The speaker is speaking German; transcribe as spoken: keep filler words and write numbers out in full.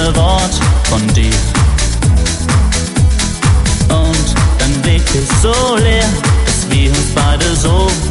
letzte Wort von dir. Und dein Weg ist so leer, dass wir uns beide so